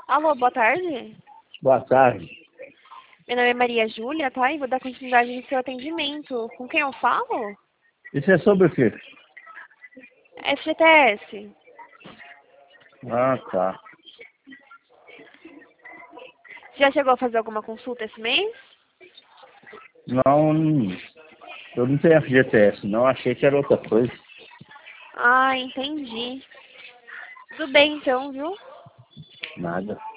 Alô, boa tarde. Boa tarde. Meu nome é Maria Júlia, tá? E vou dar continuidade no seu atendimento. Com quem eu falo? Isso é sobre o quê? FGTS. Ah, tá. Já chegou a fazer alguma consulta esse mês? Não, eu não tenho FGTS, não. Achei que era outra coisa. Ah, entendi. Tudo bem então, viu? Nada.